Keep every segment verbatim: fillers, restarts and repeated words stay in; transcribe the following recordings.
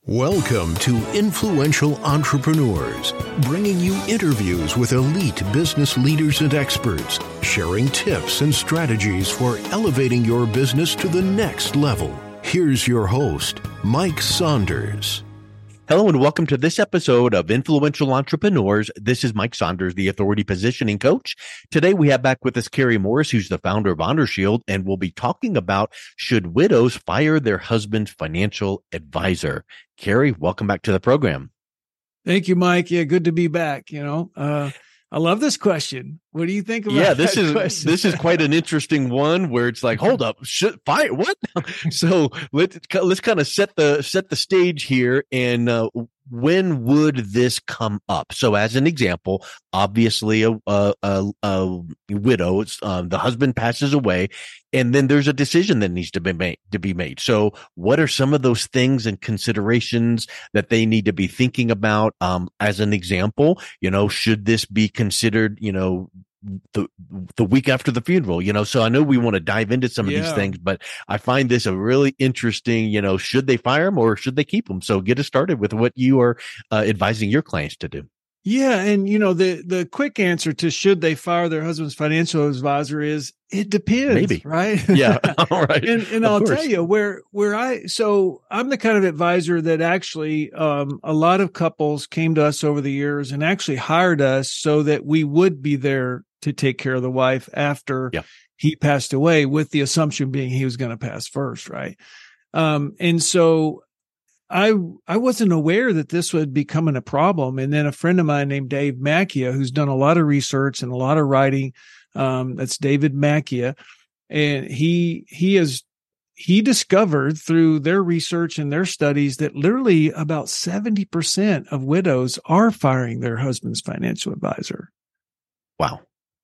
Welcome to Influential Entrepreneurs, bringing you interviews with elite business leaders and experts, sharing tips and strategies for elevating your business to the next level. Here's your host, Mike Saunders. Hello and welcome to this episode of Influential Entrepreneurs. This is Mike Saunders, the Authority Positioning Coach. Today we have back with us Carrie Morris, who's the founder of Honor Shield, and we'll be talking about should widows fire their husband's financial advisor. Carrie, welcome back to the program. Thank you, Mike. Yeah, good to be back. You know, uh, I love this question. What do you think about yeah, this that is question? This is quite an interesting one where it's like, hold up, should fire what? So let's let's kind of set the set the stage here. And uh, when would this come up? So, as an example, obviously, a a, a, a widow, it's, um, the husband passes away, and then there's a decision that needs to be made. To be made. So, what are some of those things and considerations that they need to be thinking about? Um, as an example, you know, should this be considered, you know, the the week after the funeral, you know, so I know we want to dive into some of Yeah. these things, but I find this a really interesting, you know, should they fire him or should they keep him? So get us started with what you are uh, advising your clients to do. Yeah, and you know, the the quick answer to should they fire their husband's financial advisor is it depends, Maybe. right? Yeah. All right. And, and Of I'll course. tell you where, where I, so I'm the kind of advisor that actually, um, a lot of couples came to us over the years and actually hired us so that we would be there to take care of the wife after Yeah. he passed away, with the assumption being he was going to pass first. Right. Um, and so I, I wasn't aware that this would be becoming a problem. And then a friend of mine named Dave Macchia, who's done a lot of research and a lot of writing, um, that's David Macchia. And he, he is, he discovered through their research and their studies that literally about seventy percent of widows are firing their husband's financial advisor. Wow.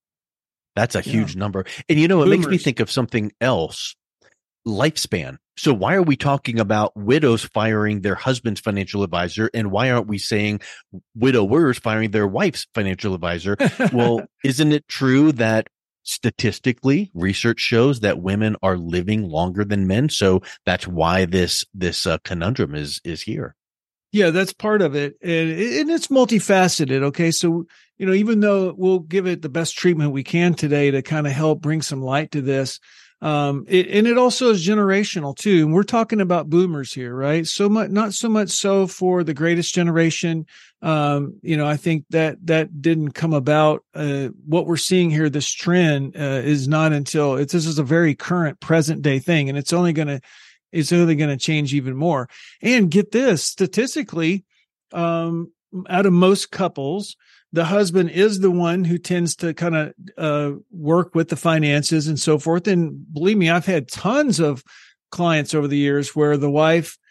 That's a Yeah. huge number. And, you know, it makes me Boomers. think of something else, lifespan. So why are we talking about widows firing their husband's financial advisor? And why aren't we saying widowers firing their wife's financial advisor? Well, isn't it true that statistically research shows that women are living longer than men? So that's why this, this uh, conundrum is, is here. Yeah, that's part of it. And, and it's multifaceted. Okay. So, you know, even though we'll give it the best treatment we can today to kind of help bring some light to this, um, it, and it also is generational too. And we're talking about boomers here, right? So much, not so much so for the greatest generation. Um, you know, I think that that didn't come about. Uh, what we're seeing here, this trend, uh, is not until it's, this is a very current present day thing. And it's only going to, it's only going to change even more. And get this, statistically, um, out of most couples, the husband is the one who tends to kind of uh, work with the finances and so forth. And believe me, I've had tons of clients over the years where the wife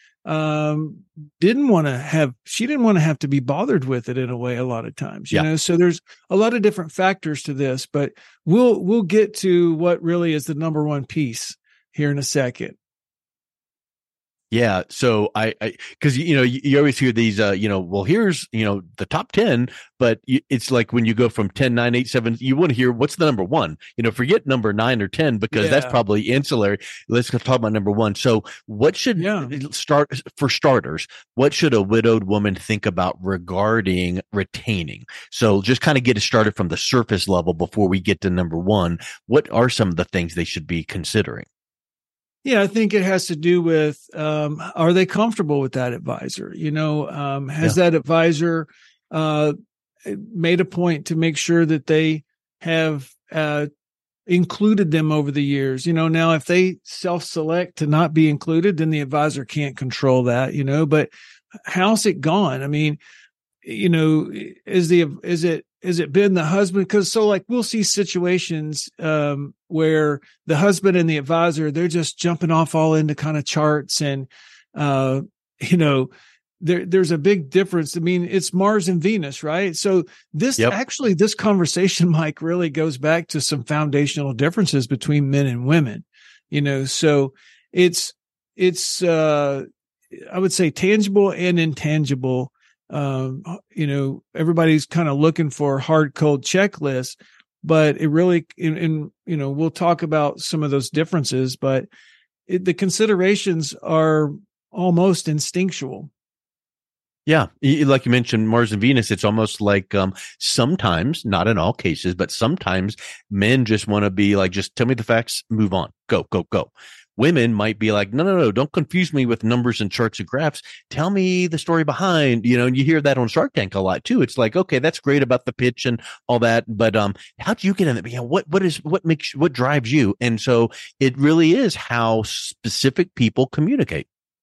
um, didn't want to have, she didn't want to have to be bothered with it in a way a lot of times, you Yeah. know, so there's a lot of different factors to this, but we'll, we'll get to what really is the number one piece here in a second. Yeah. So I, I, cause you know, you, you always hear these, uh, you know, well, here's, you know, the top ten, but you, it's like when you go from ten, nine, eight, seven, you want to hear what's the number one, you know, forget number nine or ten, because Yeah. that's probably ancillary. Let's talk about number one. So what should Yeah. start for starters? What should a widowed woman think about regarding retaining? So just kind of get it started from the surface level before we get to number one. What are some of the things they should be considering? Yeah, I think it has to do with, um, are they comfortable with that advisor? You know, um, has that advisor, uh, made a point to make sure that they have, uh, included them over the years? You know, now if they self-select to not be included, then the advisor can't control that, you know, but how's it gone? I mean, you know, is the, is it, is it been the husband? Cause so like we'll see situations, um, where the husband and the advisor, they're just jumping off all into kind of charts and, uh, you know, there, there's a big difference. I mean, it's Mars and Venus, right? So this Yep. actually, this conversation, Mike, really goes back to some foundational differences between men and women, you know, so it's, it's, uh, I would say tangible and intangible. Um, you know, everybody's kind of looking for hard code checklists, but it really, and, and you know, we'll talk about some of those differences, but it, the considerations are almost instinctual. Yeah. Like you mentioned, Mars and Venus, it's almost like um, sometimes, not in all cases, but sometimes men just want to be like, just tell me the facts, move on, go, go, go. Women might be like, no, no, no, don't confuse me with numbers and charts and graphs. Tell me the story behind, you know, and you hear that on Shark Tank a lot too. It's like, okay, that's great about the pitch and all that. But um, how do you get in it? You know, what, what is, what makes, what drives you? And so it really is how specific people communicate.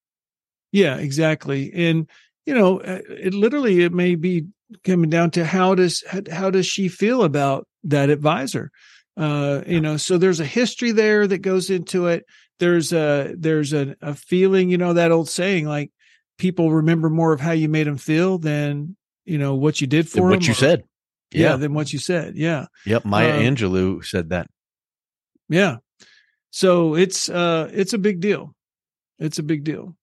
Yeah, exactly. And, you know, it literally, it may be coming down to how does, how does she feel about that advisor? Uh, you know, so there's a history there that goes into it. There's a, there's a, a feeling, you know, that old saying, like people remember more of how you made them feel than, you know, what you did for them. What you or, said. Yeah. Yeah. Than what you said. Yeah. Yep. Maya Um, Angelou said that. Yeah. So it's, uh, it's a big deal. It's a big deal.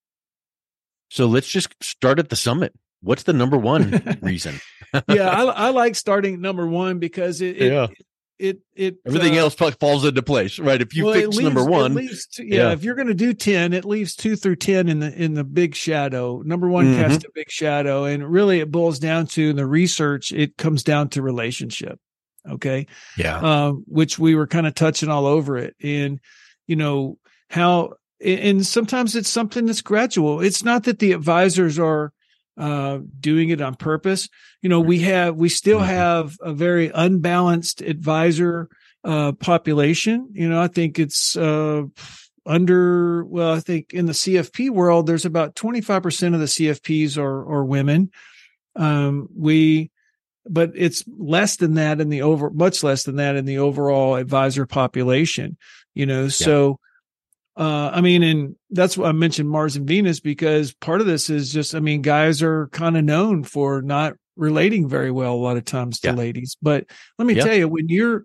So let's just start at the summit. What's the number one reason? Yeah. I, I like starting at number one because it, it, Yeah. it, it, Everything uh, else falls into place, right? If you well, it fix leaves- number it one, leaves two- yeah, yeah. If you're going to do ten, it leaves two through ten in the in the big shadow. Number one Mhm. casts a big shadow, and really, it boils down to in the research. It comes down to relationship. Okay, yeah, um, which we were kind of touching all over it, and you know how, and sometimes it's something that's gradual. It's not that the advisors are uh, doing it on purpose. You know, we have we still Mhm. have a very unbalanced advisor uh, population. You know, I think it's, uh, under, well, I think in the C F P world, there's about twenty-five percent of the C F Ps are, are women. Um, we, but it's less than that in the over, much less than that in the overall advisor population, you know, so, uh, I mean, and that's why I mentioned Mars and Venus, because part of this is just, I mean, guys are kind of known for not relating very well a lot of times to Yeah. ladies, but let me Yeah. tell you, when you're,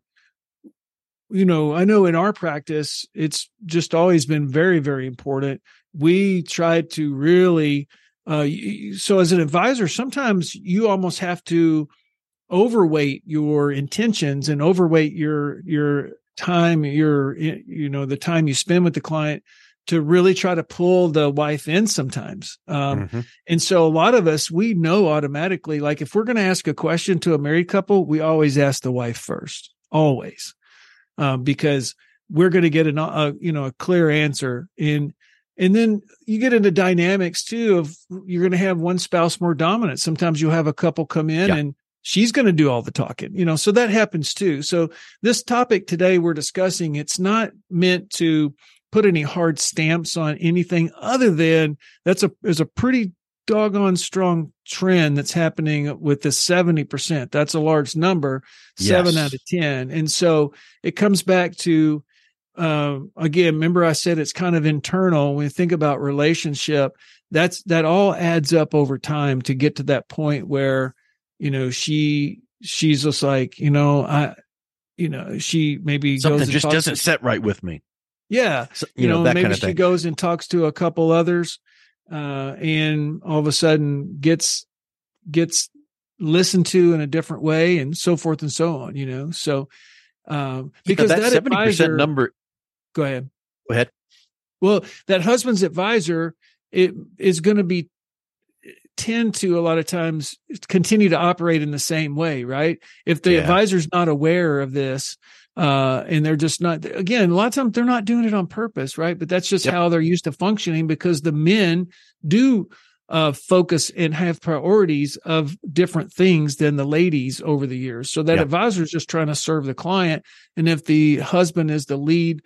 you know, I know in our practice, it's just always been very, very important. We try to really, uh, so as an advisor, sometimes you almost have to overweight your intentions and overweight your, your time, your, you know, the time you spend with the client to really try to pull the wife in sometimes. Um, Mhm. and so a lot of us, we know automatically, like if we're going to ask a question to a married couple, we always ask the wife first, always. Um, because we're going to get an, a, you know, a clear answer in, and then you get into dynamics too of you're going to have one spouse more dominant. Sometimes you'll have a couple come in Yeah. and she's going to do all the talking, you know, so that happens too. So this topic today we're discussing, it's not meant to put any hard stamps on anything other than that's a, there's a pretty doggone strong trend that's happening with the seventy percent. That's a large number, seven Yes. out of ten. And so it comes back to, uh, again, remember I said it's kind of internal. When you think about relationship, that's, that all adds up over time to get to that point where, you know, she, she's just like, you know, I, you know, she maybe Something goes and just talks doesn't to- set right with me. yeah. So, You, you know, know, that maybe kind of she thing. goes and talks to a couple others, uh, and all of a sudden gets, gets listened to in a different way and so forth and so on, you know? So, um, because that that seventy percent advisor, number. go ahead. Go ahead. Well, that husband's advisor, it is going to be tend to a lot of times continue to operate in the same way, right? If the Yeah. advisor's not aware of this, uh, and they're just not, again, a lot of times they're not doing it on purpose, right? But that's just Yep. how they're used to functioning because the men do uh, focus and have priorities of different things than the ladies over the years. So that Yeah. advisor is just trying to serve the client. And if the husband is the lead,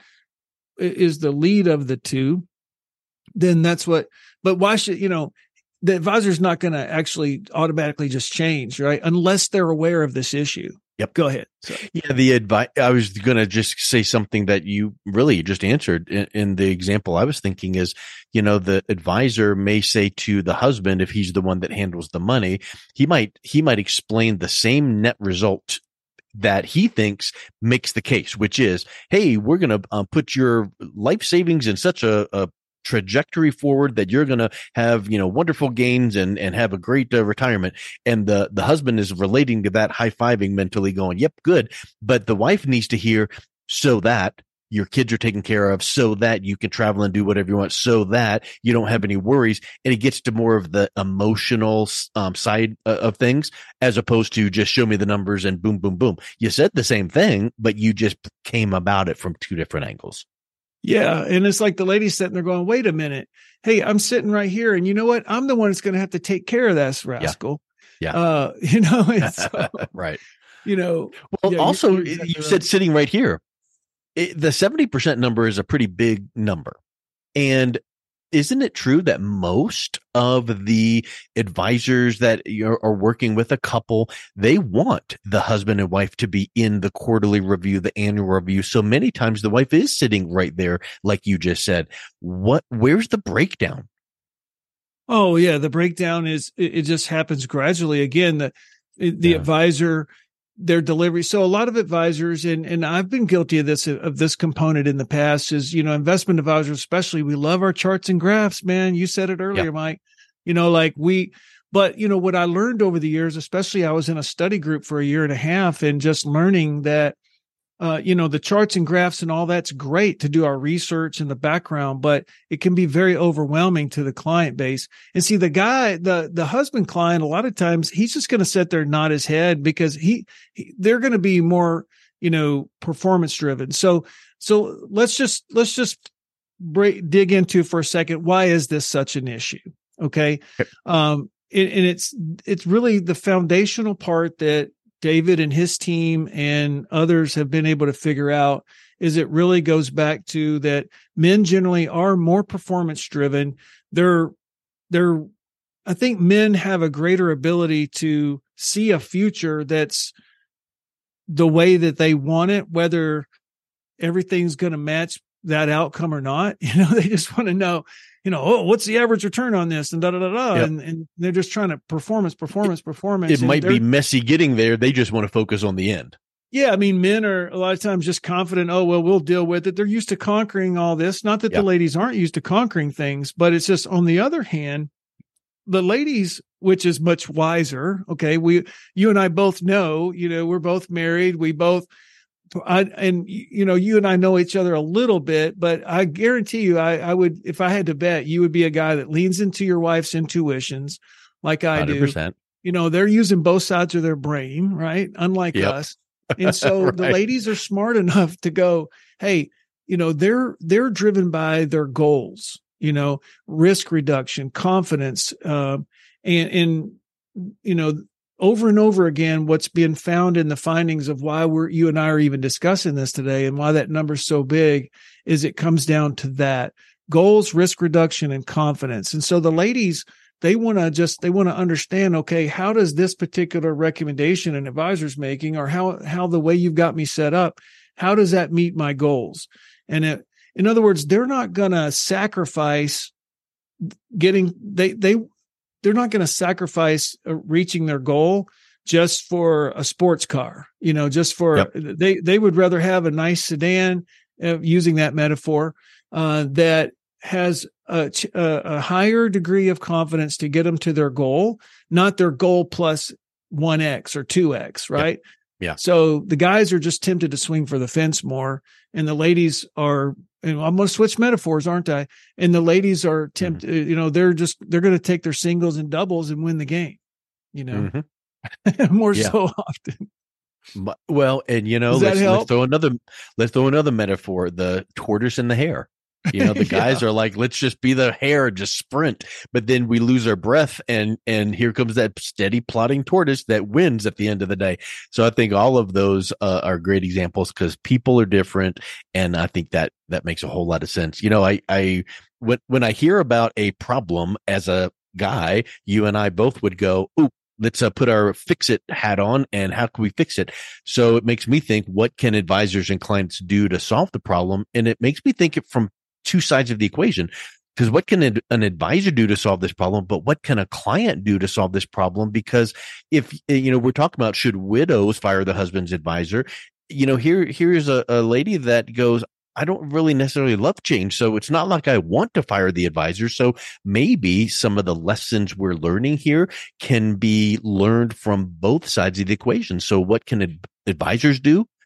is the lead of the two, then that's what, but why should, you know, the advisor's not going to actually automatically just change, right? Unless they're aware of this issue. Yep. Go ahead. So, Yeah, the advice. I was going to just say something that you really just answered in, in the example I was thinking is, you know, the advisor may say to the husband, if he's the one that handles the money, he might, he might explain the same net result that he thinks makes the case, which is, hey, we're going to uh, put your life savings in such a, a trajectory forward that you're going to have, you know, wonderful gains and, and have a great uh, retirement. And the, the husband is relating to that, high-fiving mentally going, yep, good. But the wife needs to hear, so that your kids are taken care of, so that you can travel and do whatever you want, so that you don't have any worries. And it gets to more of the emotional um, side uh, of things, as opposed to just show me the numbers and boom, boom, boom. You said the same thing, but you just came about it from two different angles. Yeah. And it's like the lady's sitting there going, wait a minute. Hey, I'm sitting right here. And you know what? I'm the one that's going to have to take care of this rascal. Yeah. yeah. Uh, you know, and so, right. You know, well, yeah, also, you're, you're exactly you right. said sitting right here, it, the seventy percent number is a pretty big number. And isn't it true that most of the advisors that are working with a couple, they want the husband and wife to be in the quarterly review, the annual review? So many times the wife is sitting right there, like you just said. What, where's the breakdown? Oh yeah. The breakdown is, it, it just happens gradually. Again, the, the Yeah. advisor, their delivery. So a lot of advisors, and, and I've been guilty of this, of this component in the past, is, you know, investment advisors, especially, we love our charts and graphs, man. You said it earlier, Yeah. Mike, you know, like we, but you know, what I learned over the years, especially I was in a study group for a year and a half, and just learning that, uh, you know, the charts and graphs and all that's great to do our research in the background, but it can be very overwhelming to the client base. And see, the guy, the, the husband client, a lot of times he's just going to sit there and nod his head, because he, he they're going to be more, you know, performance driven. So, so let's just, let's just break, dig into for a second. Why is this such an issue? Okay. Um, and, and it's, it's really the foundational part that David and his team and others have been able to figure out, is it really goes back to that men generally are more performance driven. They're, they're, I think men have a greater ability to see a future that's the way that they want it, whether everything's going to match that outcome or not. You know, they just want to know, you know, oh, what's the average return on this, and da da da da, Yep. and, and they're just trying to performance, performance, performance. It and might they're- be messy getting there. They just want to focus on the end. Yeah, I mean, men are a lot of times just confident. Oh, well, we'll deal with it. They're used to conquering all this. Not that Yeah. the ladies aren't used to conquering things, but it's just, on the other hand, the ladies, which is much wiser. Okay, we, you and I both know, you know, we're both married. We both, I, and you know, you and I know each other a little bit, but I guarantee you, I, I would, if I had to bet, you would be a guy that leans into your wife's intuitions, like I one hundred do. percent. You know, they're using both sides of their brain, right? Unlike Yep. us. And so Right. the ladies are smart enough to go, hey, you know, they're, they're driven by their goals, you know, risk reduction, confidence, um, and, and, you know, over and over again, what's been found in the findings of why we're, you and I are even discussing this today, and why that number's so big, is it comes down to that: goals, risk reduction, and confidence. And so the ladies, they want to just, they want to understand, okay, how does this particular recommendation an advisor's making, or how, how the way you've got me set up, how does that meet my goals? And it, in other words, they're not going to sacrifice getting, they, they, they're not going to sacrifice uh, reaching their goal just for a sports car, you know, just for, Yep. they, they would rather have a nice sedan, uh, using that metaphor, uh, that has a, a higher degree of confidence to get them to their goal, not their goal plus one X or two X, right? Yep. Yeah. So the guys are just tempted to swing for the fence more, and the ladies are, and I'm going to switch metaphors, aren't I? And the ladies are tempted, mm-hmm. you know, they're just, they're going to take their singles and doubles and win the game, you know, mm-hmm. more yeah. so often. Well, and you know, let's, let's throw another, let's throw another metaphor: the tortoise and the hare. You know, the guys yeah. are like, let's just be the hare, just sprint. But then we lose our breath, and and here comes that steady plodding tortoise that wins at the end of the day. So I think all of those uh, are great examples, because people are different, and I think that that makes a whole lot of sense. You know, I I when when I hear about a problem as a guy, you and I both would go, ooh, let's uh, put our fix it hat on, and how can we fix it? So it makes me think, what can advisors and clients do to solve the problem? And it makes me think it from two sides of the equation, because what can an, an advisor do to solve this problem, but what can a client do to solve this problem? Because if, you know, we're talking about, should widows fire the husband's advisor? You know, here, here's a, a lady that goes, I don't really necessarily love change, so it's not like I want to fire the advisor. So maybe some of the lessons we're learning here can be learned from both sides of the equation. So what can ad- advisors do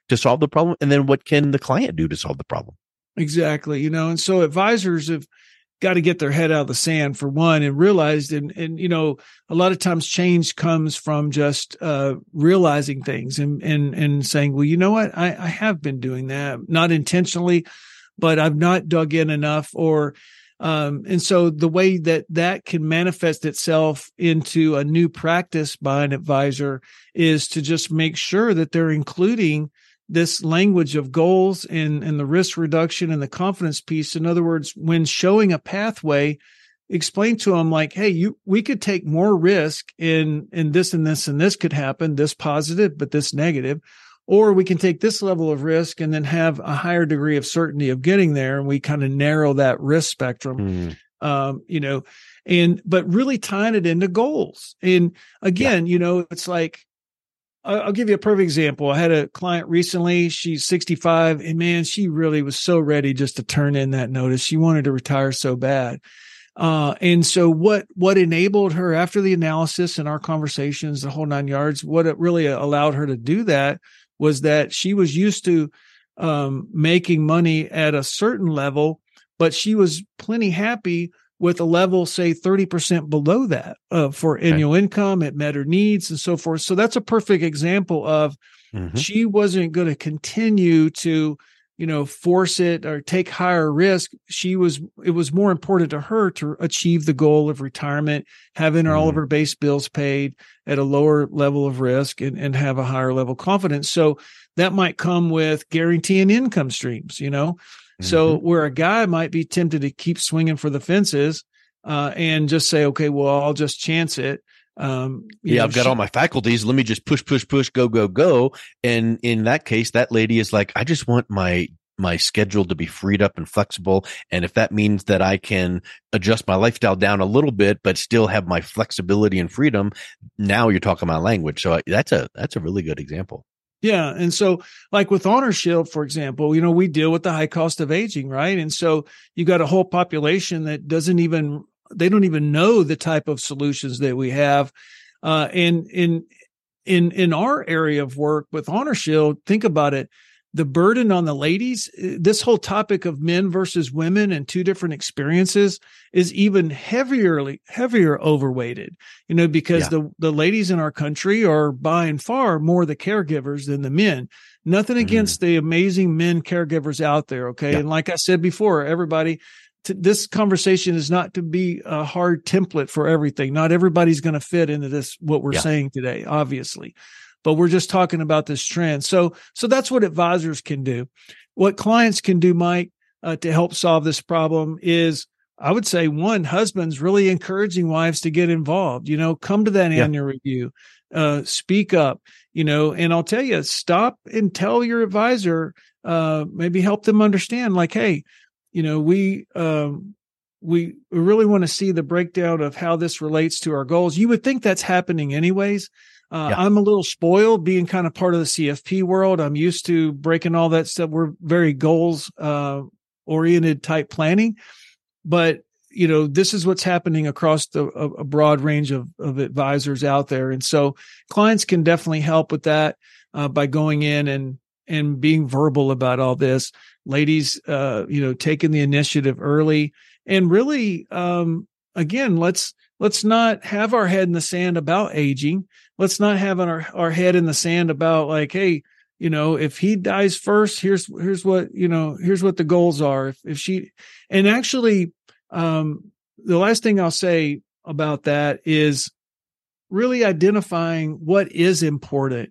to solve the problem? And then what can the client do to solve the problem? Exactly. You know, and so advisors have got to get their head out of the sand for one, and realized, and, and, you know, a lot of times change comes from just, uh, realizing things and, and, and saying, well, you know what? I, I have been doing that, not intentionally, but I've not dug in enough, or, um, and so the way that that can manifest itself into a new practice by an advisor is to just make sure that they're including this language of goals and, and the risk reduction and the confidence piece. In other words, when showing a pathway, explain to them like, hey, you, we could take more risk in, in this and this, and this could happen, this positive, but this negative, or we can take this level of risk and then have a higher degree of certainty of getting there. And we kind of narrow that risk spectrum, mm. um, you know, and, but really tying it into goals. And again, yeah. you know, it's like, I'll give you a perfect example. I had a client recently. She's sixty-five, and man, she really was so ready just to turn in that notice. She wanted to retire so bad. Uh, and so what, what enabled her after the analysis and our conversations, the whole nine yards, what it really allowed her to do that was that she was used to, um, making money at a certain level, but she was plenty happy with a level, say thirty percent below that, uh, for annual okay. income. It met her needs and so forth. So that's a perfect example of mm-hmm. she wasn't going to continue to, you know, force it or take higher risk. She was, it was more important to her to achieve the goal of retirement, having mm-hmm. all of her base bills paid at a lower level of risk, and, and have a higher level of confidence. So that might come with guaranteeing income streams, you know? So mm-hmm. where a guy might be tempted to keep swinging for the fences, uh, and just say, okay, well, I'll just chance it. Um, yeah, know, I've got she, all my faculties. Let me just push, push, push, go, go, go. And in that case, that lady is like, I just want my, my schedule to be freed up and flexible. And if that means that I can adjust my lifestyle down a little bit, but still have my flexibility and freedom, now you're talking my language. So that's a, that's a really good example. Yeah. And so like with Honor Shield, for example, you know, we deal with the high cost of aging, right? And so you got a whole population that doesn't even, they don't even know the type of solutions that we have. Uh, and in, in, in our area of work with Honor Shield, think about it. The burden on the ladies, this whole topic of men versus women and two different experiences is even heavier, heavier overweighted, you know, because yeah. the, the ladies in our country are by and far more the caregivers than the men. Nothing against mm-hmm. the amazing men caregivers out there. Okay. Yeah. And like I said before, everybody, t- this conversation is not to be a hard template for everything. Not everybody's going to fit into this, what we're yeah. saying today, obviously. But we're just talking about this trend. So, so that's what advisors can do. What clients can do, Mike, uh, to help solve this problem is, I would say, one, husbands really encouraging wives to get involved, you know, come to that yeah. annual review, uh, speak up, you know, and I'll tell you, stop and tell your advisor, uh, maybe help them understand like, hey, you know, we, um, we really want to see the breakdown of how this relates to our goals. You would think that's happening anyways. Uh, yeah. I'm a little spoiled being kind of part of the C F P world. I'm used to breaking all that stuff. We're very goals, uh, oriented type planning, but you know, this is what's happening across the, a, a broad range of, of advisors out there. And so clients can definitely help with that, uh, by going in and, and being verbal about all this. Ladies, uh, you know, taking the initiative early and really, um, again, let's, let's not have our head in the sand about aging. Let's not have our, our head in the sand about like, hey, you know, if he dies first, here's, here's what, you know, here's what the goals are. If, if she, and actually, um, the last thing I'll say about that is really identifying what is important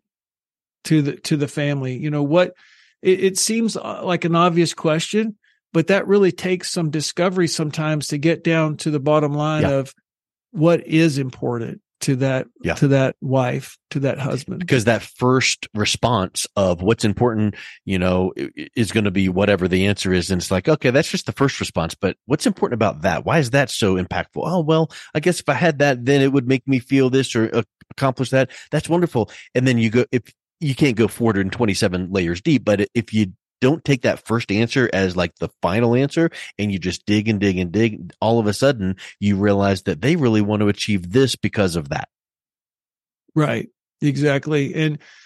to the, to the family. You know, what it, it seems like an obvious question, but that really takes some discovery sometimes to get down to the bottom line yeah. of what is important to that, yeah. to that wife, to that husband. Because that first response of what's important, you know, is going to be whatever the answer is. And it's like, okay, that's just the first response, but what's important about that? Why is that so impactful? Oh, well, I guess if I had that, then it would make me feel this or uh, accomplish that. That's wonderful. And then you go, if you can't go four hundred twenty-seven layers deep, but if you don't take that first answer as like the final answer and you just dig and dig and dig, all of a sudden you realize that they really want to achieve this because of that. Right. Exactly. And,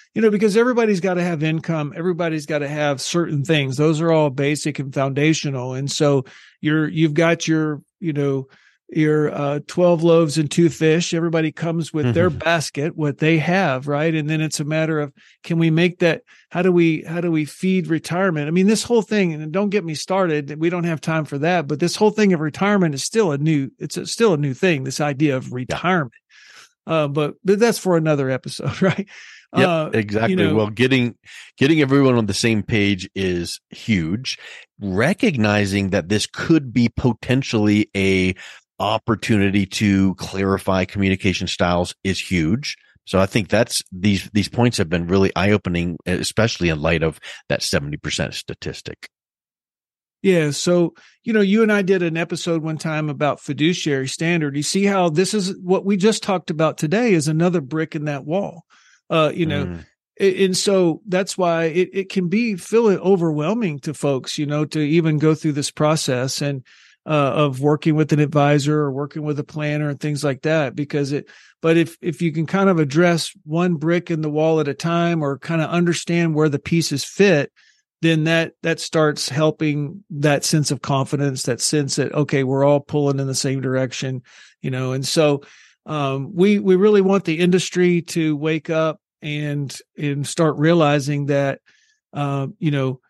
you know, because everybody's got to have income. Everybody's got to have certain things. Those are all basic and foundational. And so you're, you've got your, you know, your uh, twelve loaves and two fish. Everybody comes with mm-hmm. their basket, what they have, right? And then it's a matter of, can we make that, how do we, how do we feed retirement? I mean, this whole thing, and don't get me started, we don't have time for that, but this whole thing of retirement is still a new, it's a, still a new thing, this idea of retirement. Uh, but, but that's for another episode, right? Yep, uh, exactly. You know, well, getting getting everyone on the same page is huge. Recognizing that this could be potentially a opportunity to clarify communication styles is huge. So I think that's these these points have been really eye-opening, especially in light of that seventy percent statistic. Yeah. So, you know, you and I did an episode one time about fiduciary standard. You see how this is what we just talked about today is another brick in that wall. Uh, you know, mm. and so that's why it, it can be feel overwhelming to folks, you know, to even go through this process and uh, of working with an advisor or working with a planner and things like that, because it, but if, if you can kind of address one brick in the wall at a time or kind of understand where the pieces fit, then that, that starts helping that sense of confidence, that sense that, okay, we're all pulling in the same direction, you know, and so Um, we, we really want the industry to wake up and, and start realizing that, uh, you know,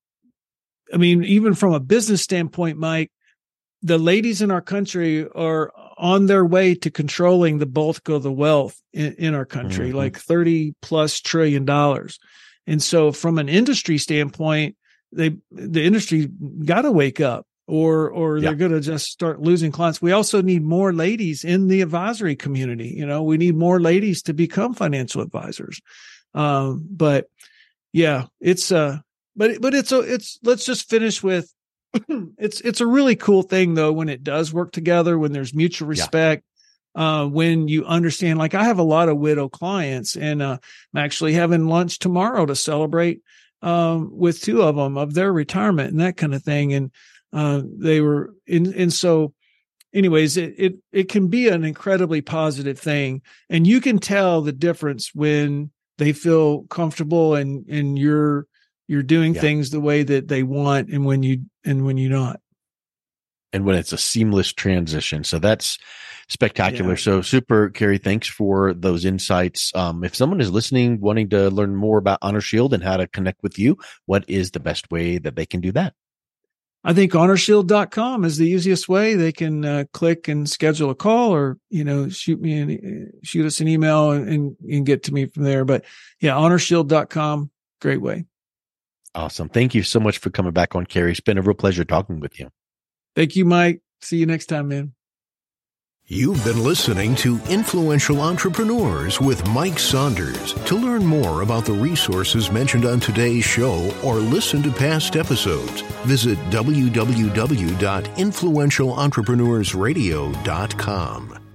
I mean, even from a business standpoint, Mike, the ladies in our country are on their way to controlling the bulk of the wealth in, in our country, mm-hmm. like thirty plus trillion dollars. And so from an industry standpoint, they, the industry got to wake up. Or, or they're yeah. going to just start losing clients. We also need more ladies in the advisory community. You know, we need more ladies to become financial advisors. Um, but yeah, it's, uh, but, but it's, a, it's, let's just finish with, it's, it's a really cool thing though, when it does work together, when there's mutual respect, yeah. uh, when you understand, like I have a lot of widow clients and, uh, I'm actually having lunch tomorrow to celebrate, um, with two of them of their retirement and that kind of thing. And, Uh, they were in, and so anyways, it, it, it can be an incredibly positive thing. And you can tell the difference when they feel comfortable and, and you're, you're doing yeah. things the way that they want and when you, and when you're not. And when it's a seamless transition. So that's spectacular. Yeah. So super, Kerry, thanks for those insights. Um, if someone is listening, wanting to learn more about Honor Shield and how to connect with you, what is the best way that they can do that? I think honor shield dot com is the easiest way. They can uh, click and schedule a call or, you know, shoot me an, shoot us an email and, and, and get to me from there. But yeah, honor shield dot com, great way. Awesome. Thank you so much for coming back on, Kerry. It's been a real pleasure talking with you. Thank you, Mike. See you next time, man. You've been listening to Influential Entrepreneurs with Mike Saunders. To learn more about the resources mentioned on today's show or listen to past episodes, visit w w w dot influential entrepreneurs radio dot com.